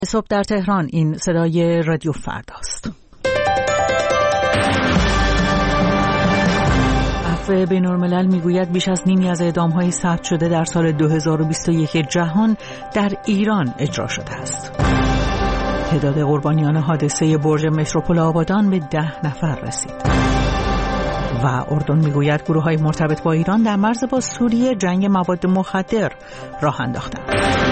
صبح در تهران. این صدای رادیو فرداست. عفو بین‌الملل میگوید بیش از نیمی از اعدام‌های ثبت شده در سال 2021 جهان در ایران اجرا شده است. تعداد قربانیان حادثه برج متروپول آبادان به 10 نفر رسید. و اردن میگوید گروه‌های مرتبط با ایران در مرز با سوریه جنگ مواد مخدر راه انداختند.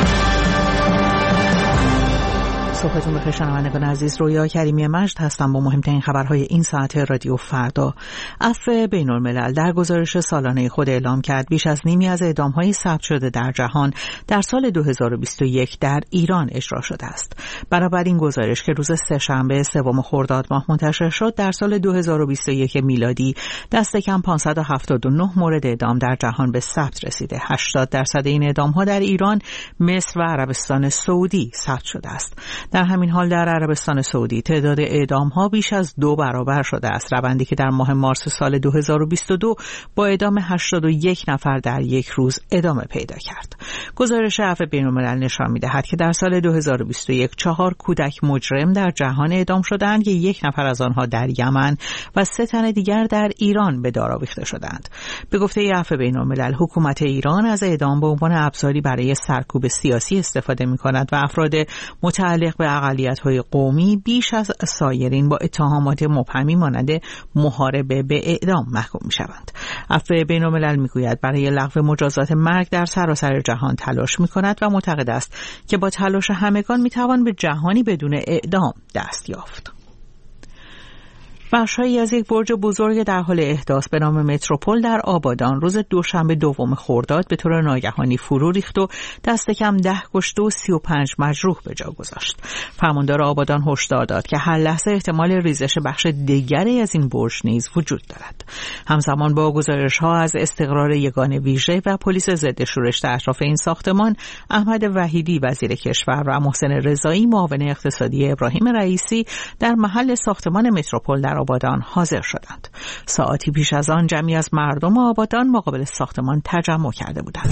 صبحتون بخیر شنوندگان عزیز، رویا کریمی مجد هستم با مهمترین خبرهای این ساعت رادیو فردا. عفو بین‌الملل در گزارش سالانه خود اعلام کرد بیش از نیمی از اعدام‌های ثبت شده در جهان در سال 2021 در ایران اجرا شده است. برابر این گزارش که روز سه‌شنبه 3 خرداد ماه منتشر شد، در سال 2021 میلادی دست کم 579 مورد اعدام در جهان به ثبت رسیده. 80% این اعدام‌ها در ایران، مصر و عربستان سعودی ثبت شده است. در همین حال در عربستان سعودی تعداد اعدام‌ها بیش از 2 برابر شده است، روندی که در ماه مارس سال 2022 با اعدام 81 نفر در یک روز ادامه پیدا کرد. گزارش عفو بین‌الملل نشان می‌دهد که در سال 2021 4 کودک مجرم در جهان اعدام شدند که 1 نفر از آنها در یمن و 3 تن دیگر در ایران به دار آویخته شدند. به گفته عفو بین‌الملل، حکومت ایران از اعدام به عنوان ابزاری برای سرکوب سیاسی استفاده می‌کند و افراد متعلق به اقلیت‌های قومی بیش از سایرین با اتهامات مبهمی مانند محاربه به اعدام محکوم می‌شوند. عفو بین‌الملل می‌گوید برای لغو مجازات مرگ در سراسر جهان تلاش می‌کند و معتقد است که با تلاش همگان می‌توان به جهانی بدون اعدام دست یافت. بخش‌هایی از یک برج بزرگ در حال احداث به نام متروپول در آبادان روز دوشنبه 2 خرداد به طور ناگهانی فرو ریخت و دست کم 10 کشته و 35 مجروح به جا گذاشت. فرماندار آبادان هشدار داد که هر لحظه احتمال ریزش بخش دیگری از این برج نیز وجود دارد. همزمان با گزارش‌ها از استقرار یگان ویژه و پلیس ضد شورش در اطراف این ساختمان، احمد وحیدی وزیر کشور و محسن رضایی معاون اقتصادی ابراهیم رئیسی در محل ساختمان متروپول در آبادان حاضر شدند. ساعتی پیش از آن جمعی از مردم آبادان مقابل ساختمان تجمع کرده بودند.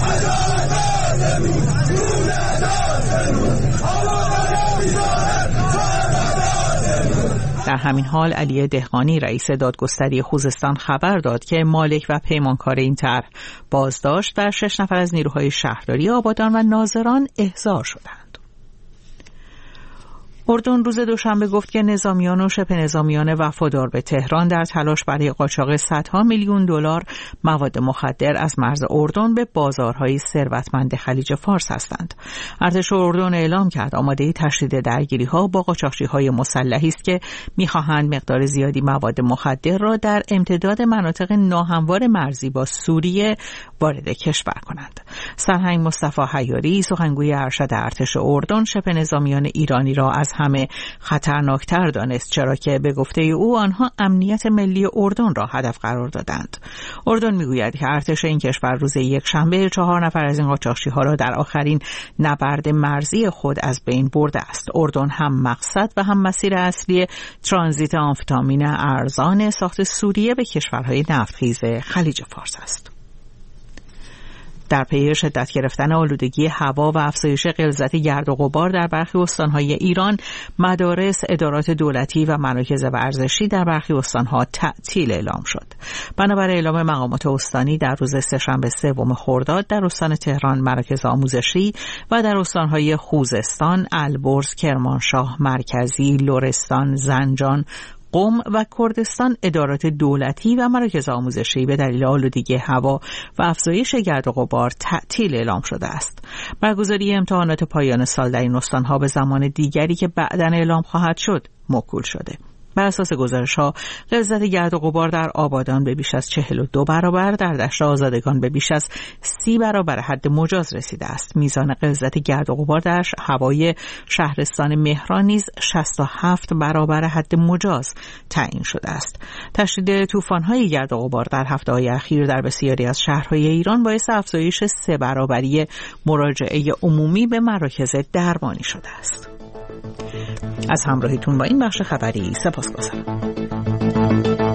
در همین حال علی دهقانی رئیس دادگستری خوزستان خبر داد که مالک و پیمانکار این طرح بازداشت و 6 نفر از نیروهای شهرداری آبادان و ناظران احضار شدند. اردن روز دوشنبه گفت که نظامیان و شبه نظامیان وفادار به تهران در تلاش برای قاچاق صدها میلیون دلار مواد مخدر از مرز اردن به بازارهای ثروتمند خلیج فارس هستند. ارتش اردن اعلام کرد آماده تشدید درگیری‌ها با قاچاقچی‌های مسلحی است که می‌خواهند مقدار زیادی مواد مخدر را در امتداد مناطق ناهموار مرزی با سوریه وارد کشور کنند. سرهنگ مصطفی حیاری سخنگوی ارشد ارتش اردن شبه نظامیان ایرانی را از همه خطرناکتر دانست، چرا که به گفته او آنها امنیت ملی اردن را هدف قرار دادند. اردن میگوید که ارتش این کشور روز یکشنبه 4 نفر از این قاچاقچی‌ها را در آخرین نبرد مرزی خود از بین برده است. اردن هم مقصد و هم مسیر اصلی ترانزیت آمفتامین ارزان ساخت سوریه به کشورهای نفتخیز خلیج فارس است. در پی شدت گرفتن آلودگی هوا و افزایش غلظت گرد و غبار در برخی استان‌های ایران، مدارس، ادارات دولتی و مراکز ورزشی در برخی استان‌ها تعطیل اعلام شد. بنابر اعلام مقامات استانی در روز سه‌شنبه 3 خرداد در استان تهران مراکز آموزشی و در استان‌های خوزستان، البرز، کرمانشاه، مرکزی، لرستان، زنجان، قم و کردستان ادارات دولتی و مراکز آموزشی به دلیل آلودگی هوا و افزایش گرد و غبار تعطیل اعلام شده است. برگزاری امتحانات پایان سال در این استان‌ها به زمان دیگری که بعداً اعلام خواهد شد موکول شده. بر اساس گزارش‌ها، غلظت گرد و غبار در آبادان به بیش از 42 برابر، در دشت آزادگان به بیش از 30 برابر حد مجاز رسیده است. میزان غلظت گرد و غبار در هوای شهرستان مهران نیز 67 برابر حد مجاز تعیین شده است. تشدید طوفان‌های گرد و غبار در هفته‌های اخیر در بسیاری از شهرهای ایران باعث افزایش 3 برابری مراجعه عمومی به مراکز درمانی شده است. از همراهیتون با این بخش خبری سپاسگزارم.